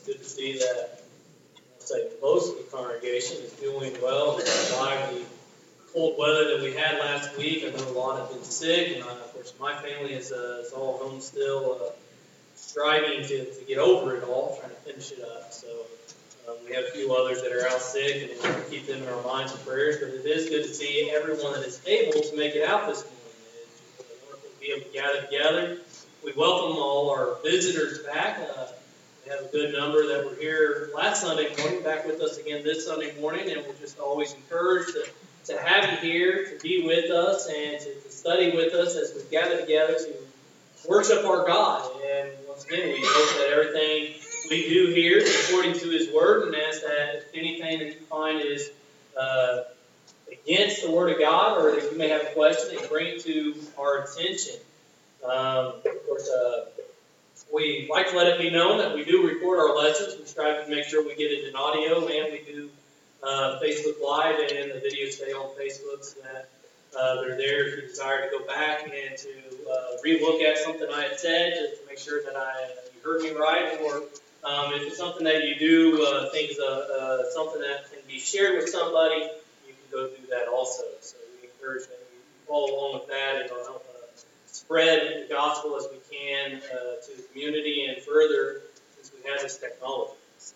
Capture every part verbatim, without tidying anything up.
good to see that, I'll say, most of the congregation is doing well despite the cold weather that we had last week. I know a lot have been sick, and uh, of course my family is, uh, is all home still, uh, striving to, to get over it all, trying to finish it up. So um, we have a few others that are out sick, and we're going to keep them in our minds and prayers. But it is good to see everyone that is able to make it out this morning. It's wonderful to be able to gather together. We welcome all our visitors back. Uh, we have a good number that were here last Sunday morning, back with us again this Sunday morning, and we're just always encouraged to, to have you here, to be with us, and to, to study with us as we gather together to worship our God. And once again, we hope that everything we do here is according to His Word, and ask that if anything that you find is uh, against the Word of God, or that you may have a question, that you bring it to our attention. Um, of course, uh, we like to let it be known that we do record our lessons. We strive to make sure we get it in audio, and we do uh, Facebook Live, and the videos stay on Facebook so that uh, they're there if you desire to go back and to uh, re-look at something I had said, just to make sure that I you heard me right, or um, if it's something that you do uh, think is a, uh, something that can be shared with somebody, you can go do that also. So we encourage that you follow along with that, and it'll help uh, spread the gospel as we can uh, to the community and further, since we have this technology.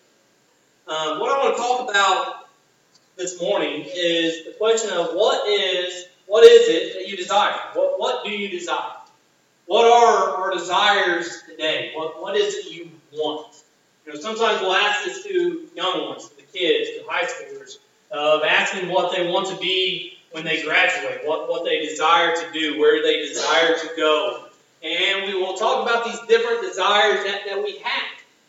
Um, what I want to talk about this morning is the question of what is what is it that you desire? What what do you desire? What are our desires today? What what is it you want? You know, sometimes we'll ask this to young ones, to the kids, to high schoolers, of asking what they want to be when they graduate, what, what they desire to do, where they desire to go. And we will talk about these different desires that, that we have.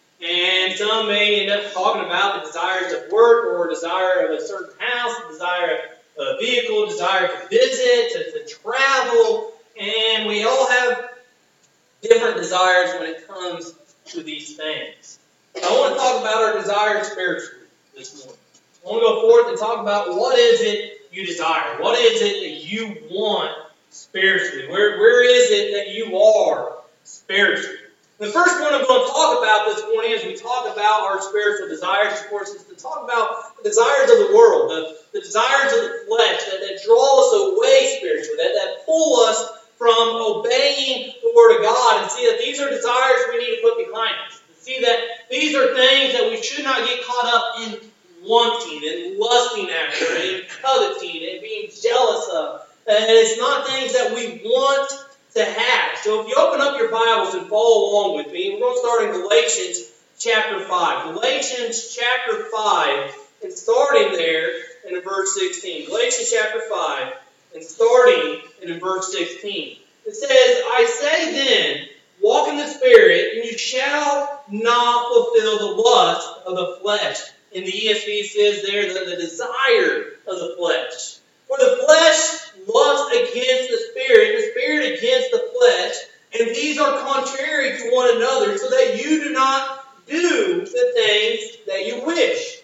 And some may end up talking about the desires of work, or a desire of a certain house, a desire of a vehicle, a desire to visit, to, to travel. And we all have different desires when it comes to these things. I want to talk about our desires spiritually this morning. I want to go forth and talk about what is it you desire. What is it that you want spiritually? Where, where is it that you are spiritually? The first one I'm going to talk about this morning as we talk about our spiritual desires, of course, is to talk about the desires of the world, the, the desires of the flesh that, that draw us away spiritually, that, that pull us from obeying the Word of God, and see that these are desires we need to put behind us. To see that these are things that we should not get caught up in wanting and lusting after and coveting and being jealous of. And it's not things that we want to have. So if you open up your Bibles and follow along with me, we're going to start in Galatians chapter five. Galatians chapter five, and starting there in verse sixteen. Galatians chapter five, and starting in verse sixteen. It says, I say then, walk in the Spirit, and you shall not fulfill the lust of the flesh. In the E S V it says there, the, the desire of the flesh. For the flesh lusts against the Spirit, the Spirit against the flesh, and these are contrary to one another, so that you do not do the things that you wish.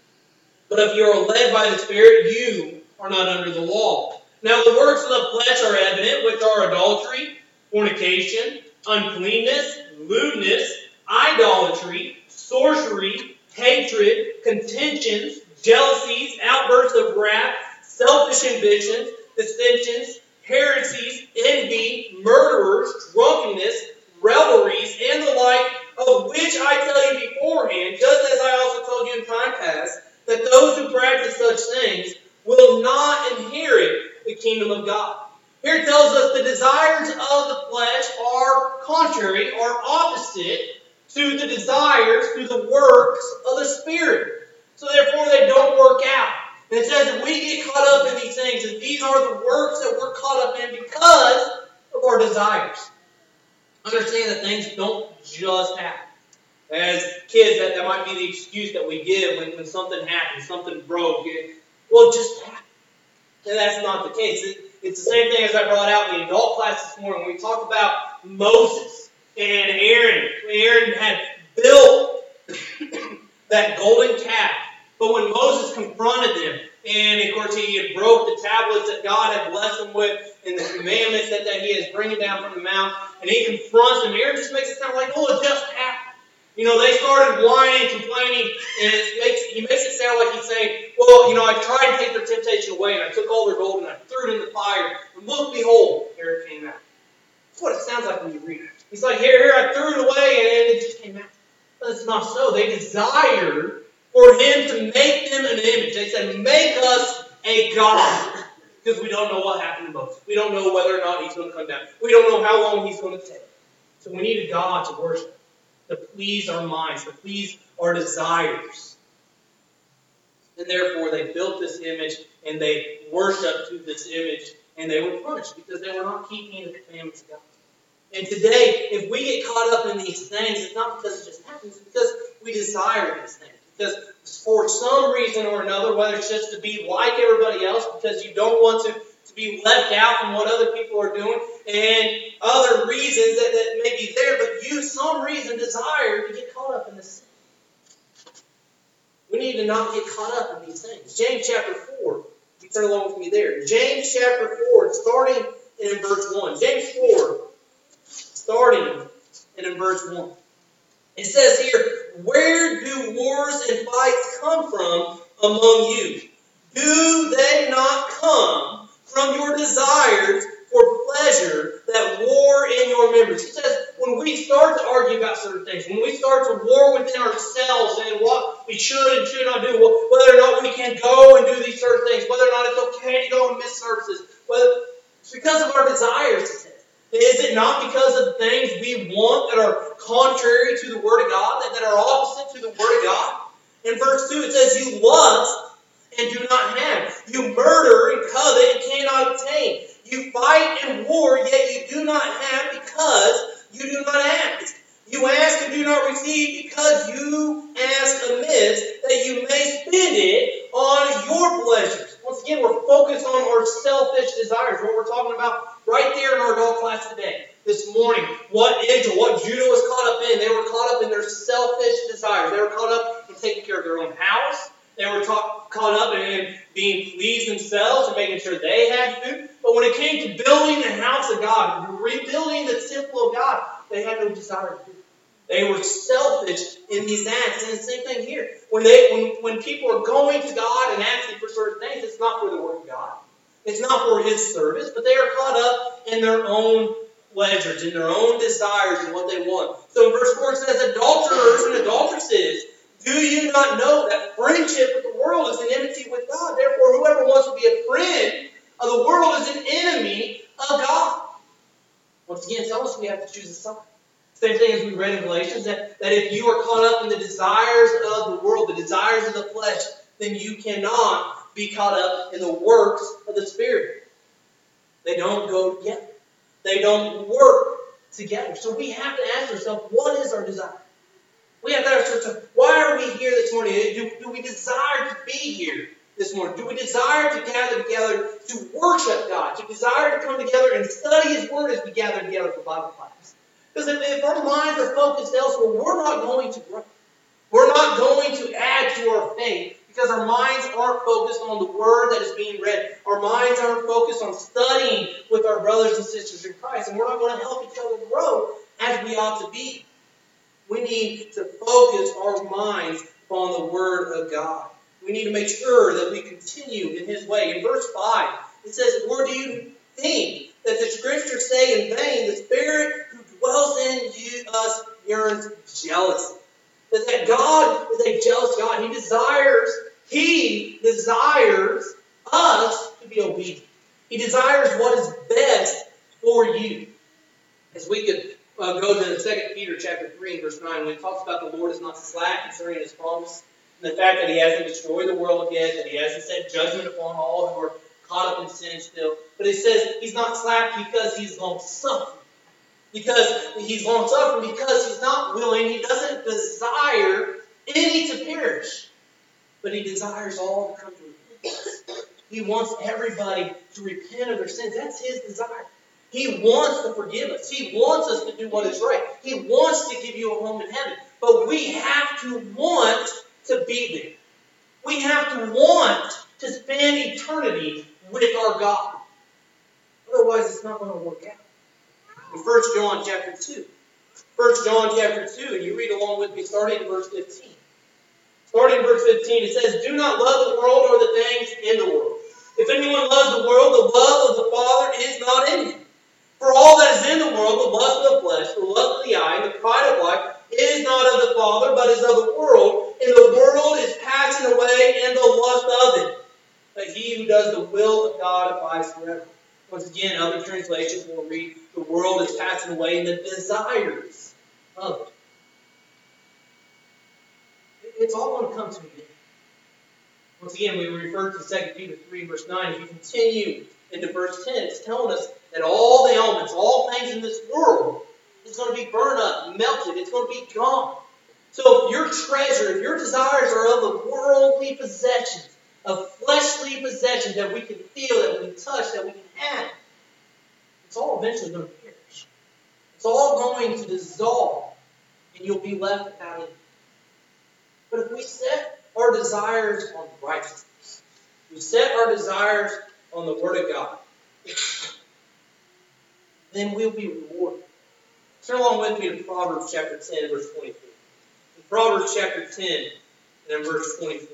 But if you are led by the Spirit, you are not under the law. Now the works of the flesh are evident, which are adultery, fornication, uncleanness, lewdness, idolatry, sorcery, hatred, contentions, jealousies, outbursts of wrath, selfish ambitions, dissensions, heresies, envy, murderers, drunkenness, revelries, and the like, of which I tell you beforehand, just as I also told you in time past, that those who practice such things will not inherit the kingdom of God. Here it tells us the desires of the flesh are contrary, are opposite to the desires, to the works of the Spirit. So therefore they don't work out. And it says that we get caught up in these things, and these are the works that we're caught up in because of our desires. Understand that things don't just happen. As kids, that, that might be the excuse that we give when, when something happens, something broke. It, well, it just happened. And that's not the case. It, it's the same thing as I brought out in the adult class this morning. We talked about Moses and Aaron. Aaron had built that golden calf. But when Moses confronted them, and of course he had broke the tablets that God had blessed them with, and the commandments that, that he is bringing down from the mount, and he confronts them, Aaron just makes it sound like, oh, it just happened. You know, they started whining, complaining, and it makes, he makes it sound like he's saying, well, you know, I tried to take their temptation away, and I took all their gold, and I threw it in the fire, and look, behold, here it came out. That's what it sounds like when you read it. He's like, here, here, I threw it away, and it just came out. But it's not so. They desired for him to make them an image. They said, make us a God. Because we don't know what happened to Moses. We don't know whether or not he's going to come down. We don't know how long he's going to take. So we need a God to worship, to please our minds, to please our desires. And therefore they built this image and they worshipped to this image, and they were punished because they were not keeping the commandments of God. And today, if we get caught up in these things, it's not because it just happens, it's because we desire these things. Because for some reason or another, whether it's just to be like everybody else, because you don't want to, to be left out from what other people are doing, and other reasons that, that may be there, but you, some reason, desire to get caught up in this thing. We need to not get caught up in these things. James chapter four. You turn along with me there. James chapter four, starting in verse one. James four, starting in verse one. It says here, where do wars and fights come from among you? Do they not come from your desires for pleasure that war in your members? He says, when we start to argue about certain things, when we start to war within ourselves and what we should and should not do, whether or not we can go and do these certain things, whether or not it's okay to go and miss services, whether it's because of our desires, he says. Is it not because of things we want that are contrary to the Word of God, that, that are opposite to the Word of God? In verse two it says, you lust and do not have. You murder and covet and cannot obtain. You fight and war, yet you do not have because you do not ask. You ask and do not receive because you ask amiss, that you may spend it on your pleasures. Once again, we're focused on our selfish desires. What we're talking about right there in our adult class today, this morning. What Israel, what Judah was caught up in. They were caught up in their selfish desires. They were caught up in taking care of their own house. They were ta- caught up in being pleased themselves and making sure they had food. But when it came to building the house of God, rebuilding the temple of God, they had no desire to do it. They were selfish in these acts. And the same thing here. When they, when, when people are going to God and asking for certain things, it's not for the Word of God. It's not for His service, but they are caught up in their own pleasures, in their own desires and what they want. So in verse four it says, adulterers and adulteresses, do you not know that friendship with the world is an enmity with God? Therefore, whoever wants to be a friend of the world is an enemy of God. Once again, tell us we have to choose a side. Same thing as we read in Galatians, that, that if you are caught up in the desires of the world, the desires of the flesh, then you cannot be caught up in the works of the Spirit. They don't go together. They don't work together. So we have to ask ourselves, what is our desire? We have to ask ourselves, why are we here this morning? Do, do we desire to be here this morning? Do we desire to gather together to worship God? To desire to come together and study His Word as we gather together for Bible class? Because if, if our minds are focused elsewhere, we're not going to grow. We're not going to add to our faith because our minds aren't focused on the Word that is being read. Our minds aren't focused on studying with our brothers and sisters in Christ. And we're not going to help each other grow as we ought to be. We need to focus our minds upon the Word of God. We need to make sure that we continue in His way. In verse five, it says, or do you think that the Scriptures say in vain, the Spirit who dwells in you, us yearns jealously? That, that God is a jealous God. He desires, He desires us to be obedient. He desires what is best for you. As we could uh, go to Second Peter chapter three and verse nine, when it talks about the Lord is not slack concerning His promise, and the fact that He hasn't destroyed the world yet, that He hasn't set judgment upon all who are caught up in sin still. But it says He's not slack because He's long-suffering. Because He's long-suffering because He's not willing, He doesn't desire any to perish. But He desires all to come to repentance. He wants everybody to repent of their sins. That's His desire. He wants to forgive us. He wants us to do what is right. He wants to give you a home in heaven. But we have to want to be there. We have to want to spend eternity with our God. Otherwise, it's not going to work out. In First John chapter two, First John chapter two, and you read along with me starting in verse fifteen. Starting in verse fifteen, it says, "Do not love the world or the things in the world. If anyone loves the world, the love of the Father is not in him. For all that is in the world, the lust of the flesh, the lust of the eye, and the pride of life, is not of the Father, but is of the world. And the world is passing away, and the lust of it. But he who does the will of God abides forever." Once again, other translations will read, "The world is passing away, and the desires of it." It's all going to come to an end. Once again, we refer to Second Peter three, verse nine. If you continue into verse ten, it's telling us that all the elements, all things in this world, is going to be burned up, melted. It's going to be gone. So if your treasure, if your desires are of the worldly possessions, of fleshly possessions that we can feel, that we can touch, that we can have, it's all eventually going to perish. It's all going to dissolve, and you'll be left without it. But if we set our desires on righteousness, we set our desires on the Word of God, then we'll be rewarded. Turn along with me to Proverbs chapter ten, verse twenty-four. In Proverbs chapter ten, and in verse twenty-four.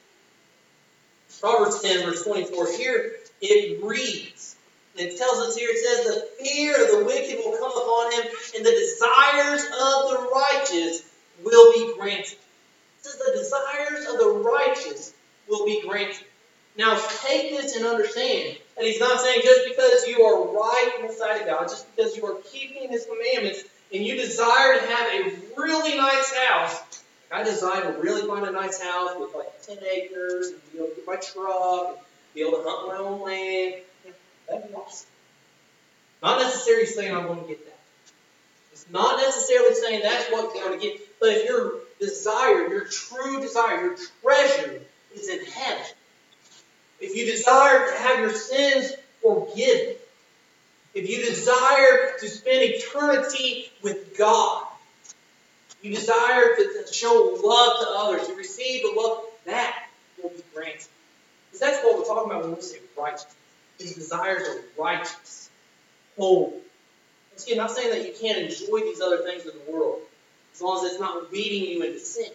Proverbs ten, verse twenty-four, here it reads, and it tells us here, it says, "The fear of the wicked will come upon him, and the desires of the righteous will be granted." It says the desires of the righteous will be granted. Now, take this and understand that he's not saying just because you are right in the sight of God, just because you are keeping His commandments, and you desire to have a really nice house. I desire to really find a nice house with like ten acres, and be able to get my truck, and be able to hunt my own land. Yeah, that'd be awesome. Not necessarily saying I'm going to get that. It's not necessarily saying that's what you're going to get. But if your desire, your true desire, your treasure is in heaven, if you desire to have your sins forgiven, if you desire to spend eternity with God, you desire to, to show love to others, to receive the love, that will be granted. Because that's what we're talking about when we say righteousness. These desires are righteous, holy. Once again, I'm not saying that you can't enjoy these other things in the world, as long as it's not leading you into sin.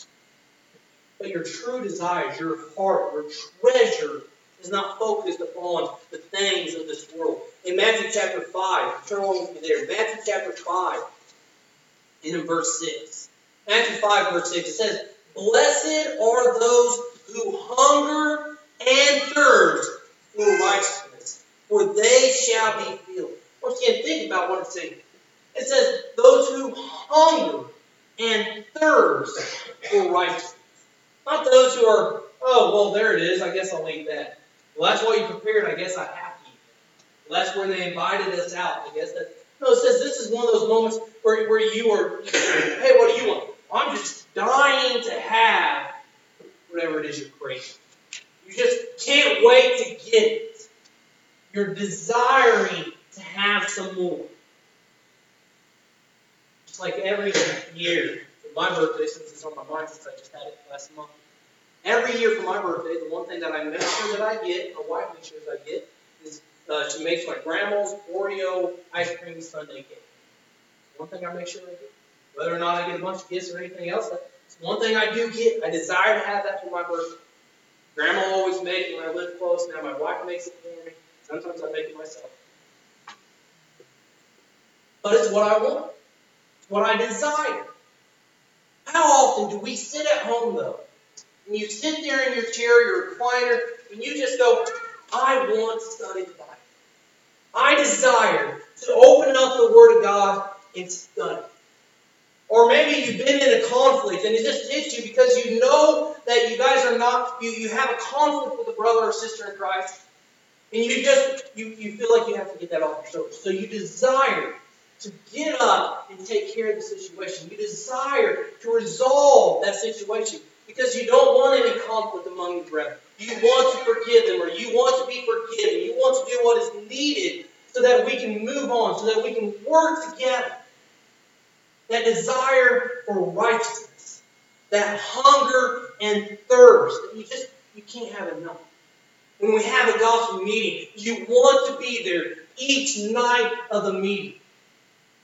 But your true desires, your heart, your treasure is not focused upon the things of this world. In Matthew chapter five, turn along with me there. Matthew chapter five, and in verse six. Matthew five, verse six, it says, "Blessed are those who hunger and thirst for righteousness, for they shall be filled." Once again, think about what it's saying. It says, those who hunger and thirst for righteousness. Not those who are, "Oh, well, there it is. I guess I'll eat that. Well, that's what you prepared. I guess I have to eat that. Well, that's where they invited us out. I guess that." No, it says this is one of those moments where, where you are, "Hey, what do you want?" "I'm just dying to have whatever it is you're craving." You just can't wait to get it. You're desiring to have some more. Just like every year, for my birthday, since it's on my mind since I just had it last month. Every year for my birthday, the one thing that I make sure that I get, my wife makes sure that I get, is uh, she makes my grandma's Oreo ice cream sundae cake. It's one thing I make sure I get. Whether or not I get a bunch of gifts or anything else, it's one thing I do get. I desire to have that for my birthday. Grandma always made it when I lived close. Now my wife makes it for me. Sometimes I make it myself. But it's what I want. It's what I desire. How often do we sit at home, though, and you sit there in your chair, your recliner, and you just go, "I want to study the Bible. I desire to open up the Word of God and study." Or maybe you've been in a conflict and it just hits you because you know that you guys are not, you, you have a conflict with a brother or sister in Christ. And you just, you, you feel like you have to get that off your shoulders. So you desire to get up and take care of the situation. You desire to resolve that situation because you don't want any conflict among your brethren. You want to forgive them, or you want to be forgiven. You want to do what is needed so that we can move on, so that we can work together. That desire for righteousness, that hunger and thirst, that you just, you can't have enough. When we have a gospel meeting, you want to be there each night of the meeting.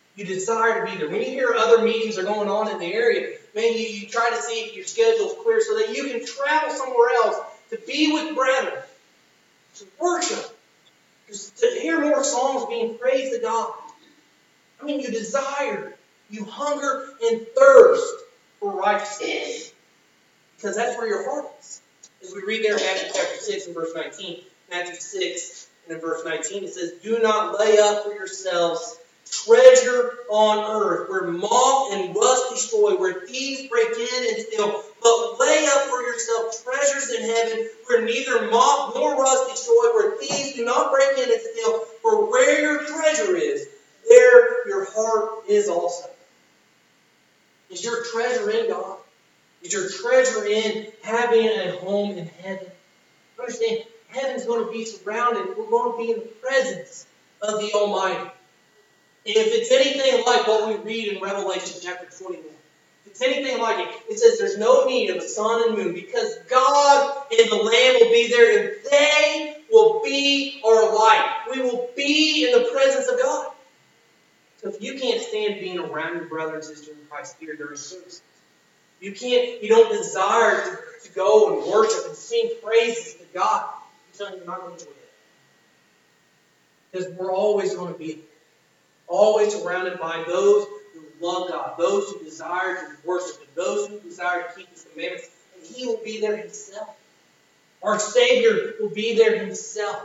You desire to be there. When you hear other meetings are going on in the area, man, you, you try to see if your schedule is clear so that you can travel somewhere else to be with brethren, to worship, to hear more songs being praised to God. I mean, you desire, you hunger and thirst for righteousness. Because that's where your heart is. As we read there in Matthew chapter six and verse nineteen, Matthew six and in verse nineteen, it says, "Do not lay up for yourselves treasure on earth, where moth and rust destroy, where thieves break in and steal. But lay up for yourself treasures in heaven, where neither moth nor rust destroy, where thieves do not break in and steal. For where your treasure is, there your heart is also." Is your treasure in God? Is your treasure in having a home in heaven? Understand, heaven's going to be surrounded. We're going to be in the presence of the Almighty. If it's anything like what we read in Revelation chapter twenty-one, if it's anything like it, it says there's no need of a sun and moon because God and the Lamb will be there and they will be our light. We will be in the presence of God. So if you can't stand being around your brother and sister in Christ here during services, you can't, you don't desire to, to go and worship and sing praises to God, I'm telling you, you're not going to enjoy it. Because we're always going to be there. Always surrounded by those who love God, those who desire to worship Him, those who desire to keep His commandments, and He will be there Himself. Our Savior will be there Himself.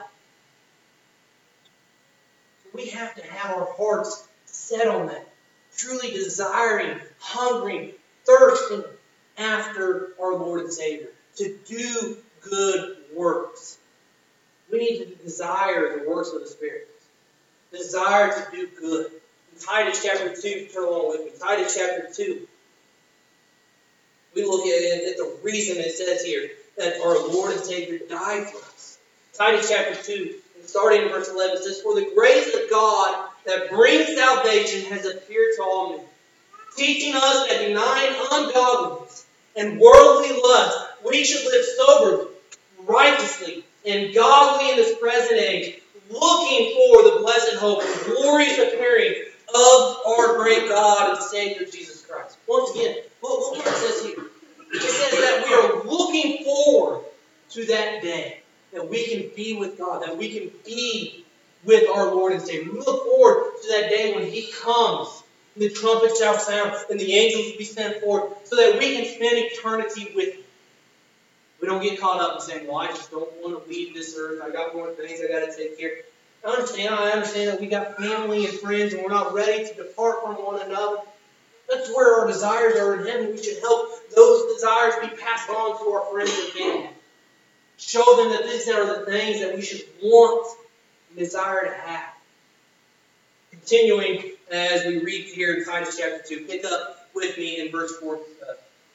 We have to have our hearts set on that, truly desiring, hungering, thirsting after our Lord and Savior, to do good works. We need to desire the works of the Spirit. Desire to do good. In Titus chapter two, turn along with me. Titus chapter two. We look at, at the reason it says here that our Lord and Savior died for us. Titus chapter two, and starting in verse eleven, says, "For the grace of God that brings salvation has appeared to all men, teaching us that denying ungodliness and worldly lust, we should live soberly, righteously, and godly in this present age, looking for the blessed hope and glorious appearing of our great God and Savior Jesus Christ." Once again, look, look what it says here. It says that we are looking forward to that day, that we can be with God, that we can be with our Lord and Savior. We look forward to that day when He comes, and the trumpet shall sound, and the angels will be sent forth, so that we can spend eternity with Him. We don't get caught up in saying, "Well, I just don't want to leave this earth. I got more things I got to take care of." I understand. I understand that we got family and friends, and we're not ready to depart from one another. That's where our desires are in heaven. We should help those desires be passed on to our friends and family. Show them that these are the things that we should want and desire to have. Continuing as we read here in Titus chapter two, pick up with me in verse four, uh,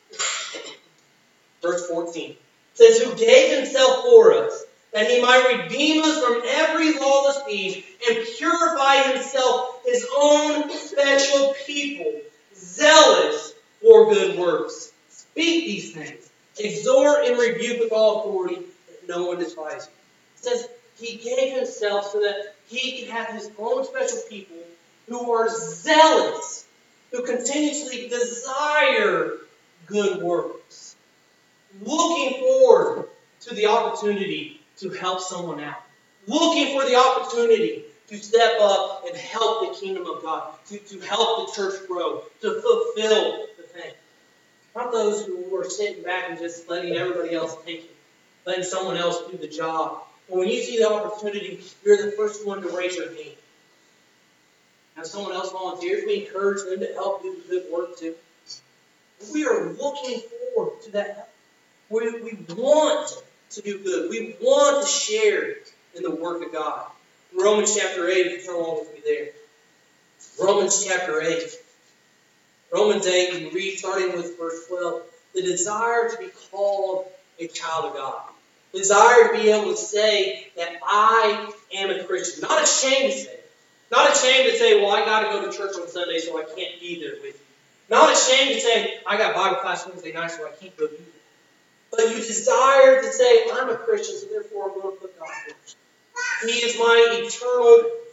verse fourteen. It says, "Who gave Himself for us, that He might redeem us from every lawless deed and purify Himself His own special people, zealous for good works. Speak these things, exhort and rebuke with all authority, that no one despise you." It says He gave Himself so that He can have His own special people who are zealous, who continuously desire good works, looking forward to the opportunity to help someone out, looking for the opportunity to step up and help the kingdom of God, to, to help the church grow, to fulfill the thing. Not those who are sitting back and just letting everybody else take it, letting someone else do the job. But when you see the opportunity, you're the first one to raise your hand. Now, someone else volunteers, we encourage them to help do the good work too. We are looking forward to that help. We, we want to do good. We want to share in the work of God. Romans chapter eight, if you turn along with me there. Romans chapter eight. Romans eight, we read starting with verse twelve. The desire to be called a child of God. The desire to be able to say that I am a Christian. Not ashamed to say it. Not ashamed to say, well, I got to go to church on Sunday, so I can't be there with you. Not ashamed to say, I got Bible class Wednesday night, so I can't go do that. But you desire to say, I'm a Christian, so therefore I'm going to put God first. He is my eternal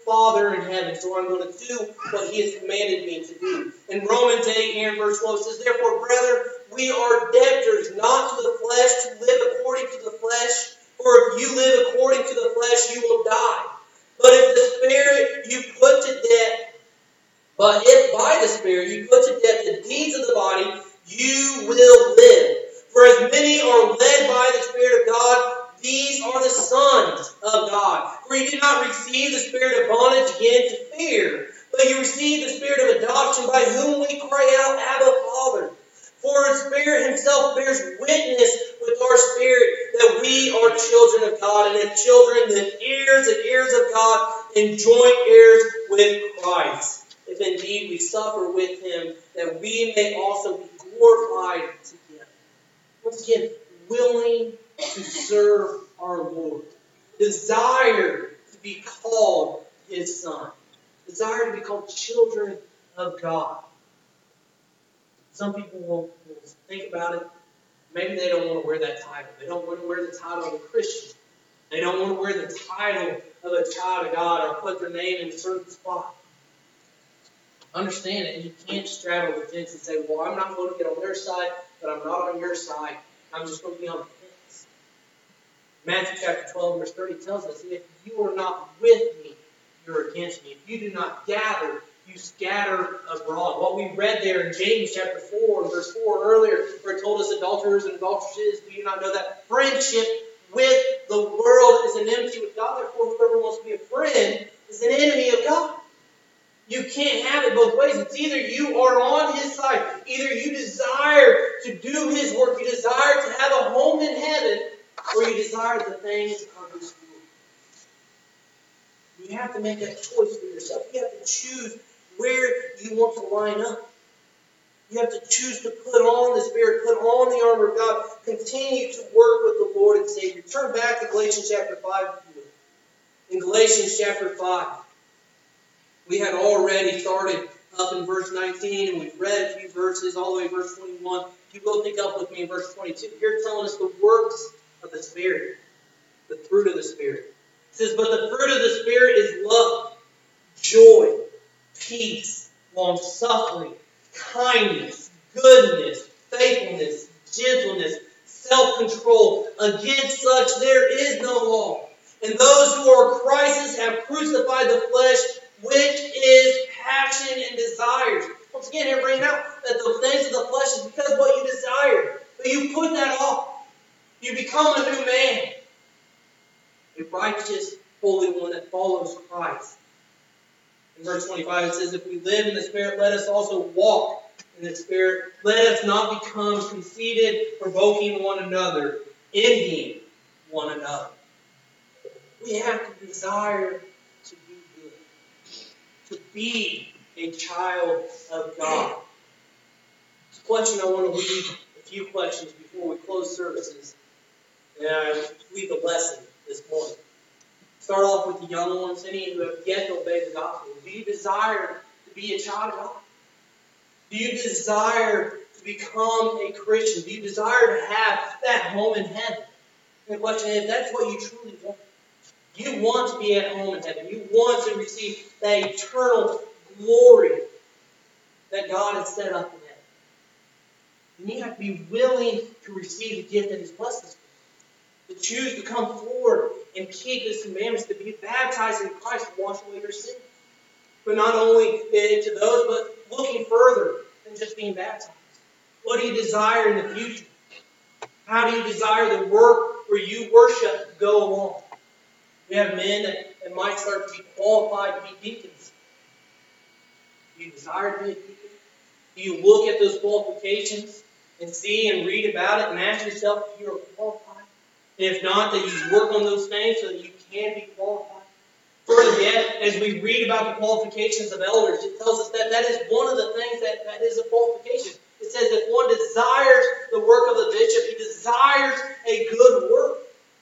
Father in heaven, so I'm going to do what He has commanded me to do. In Romans eight, here in verse twelve, it says, Therefore, brethren, we are debtors, not to the flesh, to live according to the flesh. For if you live according to the flesh, you will die. But if the Spirit you put to death, but if by the Spirit you put to death the deeds of the body, you will live. For as many are led by the Spirit of God, these are the sons of God. For you did not receive the spirit of bondage again to fear, but you received the spirit of adoption, by whom we cry out, Abba, Father. For the Spirit Himself bears witness with our spirit that we are children of God, and if children, then heirs and heirs of God, and joint heirs with Christ. If indeed we suffer with Him, that we may also be glorified together. Once again, willing to serve our Lord. Desire to be called His Son. Desire to be called children of God. Some people will, will think about it. Maybe they don't want to wear that title. They don't want to wear the title of a Christian. They don't want to wear the title of a child of God or put their name in a certain spot. Understand it. You can't straddle the fence and say, well, I'm not going to get on their side, but I'm not on your side. I'm just going to be on the fence. Matthew chapter twelve, verse thirty tells us, if you are not with me, you're against me. If you do not gather, you scatter abroad. What we read there in James chapter four, and verse four earlier, where it told us adulterers and adulteresses, do you not know that friendship with the world is an enmity with God? Therefore, whoever wants to be a friend is an enemy of God. You can't have it both ways. It's either you are on His side. Either you desire to do His work, you desire to have a home in heaven, or you desire the things of this world. You have to make that choice for yourself. You have to choose where you want to line up. You have to choose to put on the Spirit, put on the armor of God, continue to work with the Lord and Savior. Turn back to Galatians chapter five. In Galatians chapter five, we had already started up in verse nineteen, and we've read a few verses all the way to verse twenty-one. If you will pick up with me in verse twenty-two, here it's telling us the works of the Spirit, the fruit of the Spirit. It says, but the fruit of the Spirit is love, joy, peace, long-suffering, kindness, goodness, faithfulness, gentleness, self-control. Against such there is no law. And those who are Christ's have crucified the flesh, which is passion and desires. Once again, here bringing out that the things of the flesh is because of what you desire. But you put that off. You become a new man. A righteous, holy one that follows Christ. In verse twenty-five it says, if we live in the Spirit, let us also walk in the Spirit. Let us not become conceited, provoking one another, envying one another. We have to desire to do good, to be a child of God. It's a question I want to leave a few questions before we close services. And I leave the lesson this morning. Start off with the young ones, any who have yet to obey the gospel. Do you desire to be a child of God? Do you desire to become a Christian? Do you desire to have that home in heaven? And the question is, if that's what you truly want, you want to be at home in heaven. You want to receive that eternal glory that God has set up in heaven. And you have to be willing to receive the gift that He's blessed us with. To choose to come forward and keep His commandments, to be baptized in Christ to wash away your sins. But not only into those, but looking further than just being baptized. What do you desire in the future? How do you desire the work where you worship to go along? We have men that, that might start to be qualified to be deacons. Do you desire to be a deacon? Do you look at those qualifications and see and read about it and ask yourself if you are qualified? And if not, that you work on those things so that you can be qualified. Further yet, as we read about the qualifications of elders, it tells us that that is one of the things that, that is a qualification. It says if one desires the work of the bishop, he desires a good work.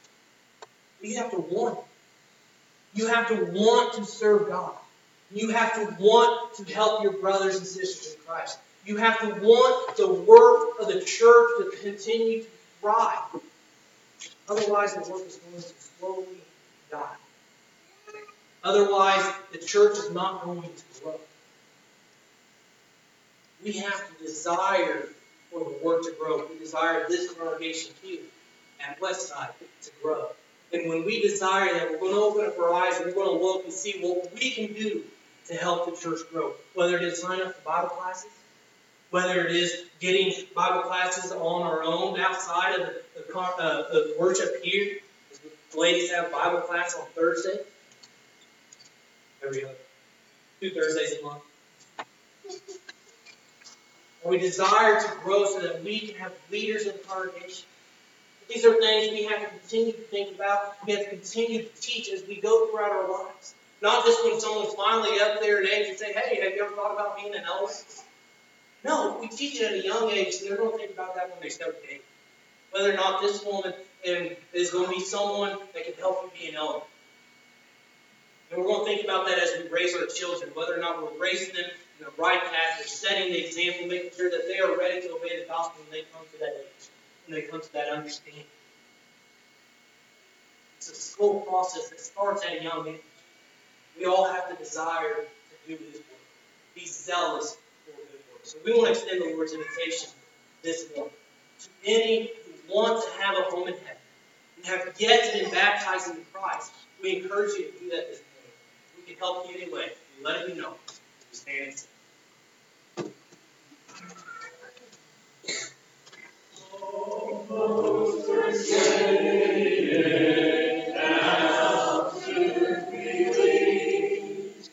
You have to want it. You have to want to serve God. You have to want to help your brothers and sisters in Christ. You have to want the work of the church to continue to thrive. Otherwise, the work is going to slowly die. Otherwise, the church is not going to grow. We have to desire for the work to grow. We desire this congregation here at Westside to grow. And when we desire that, we're going to open up our eyes and we're going to look and see what we can do to help the church grow. Whether it is sign up for Bible classes, whether it is getting Bible classes on our own outside of the, the, uh, the worship here. The ladies have Bible class on Thursday. Every other. Two Thursdays a month. And we desire to grow so that we can have leaders in the congregation. These are things we have to continue to think about. We have to continue to teach as we go throughout our lives. Not just when someone's finally up there in age and say, hey, have you ever thought about being an elder? No, we teach it at a young age, so they're going to think about that when they start dating. Whether or not this woman is going to be someone that can help you be an elder. And we're going to think about that as we raise our children, whether or not we're raising them in the right path, we're setting the example, making sure that they are ready to obey the gospel when they come to that age, when they come to that understanding. It's a slow process that starts at a young age. We all have the desire to do His work, be zealous for good work. So we want to extend the Lord's invitation this morning to any who want to have a home in heaven and have yet been baptized into Christ. We encourage you to do that this morning. We can help you anyway. We let you know. We stand and sing. Almost persuaded, now to believe.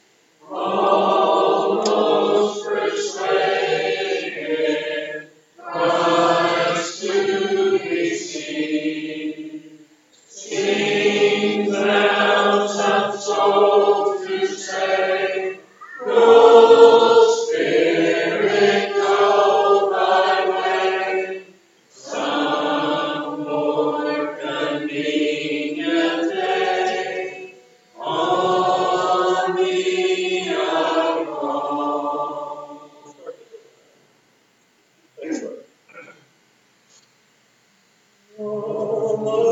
Almost persuaded, Christ to be seen. Sing thou some soul to say, go Spirit, go thy way. Some more convenient day on thee I call. Thanks, Lord.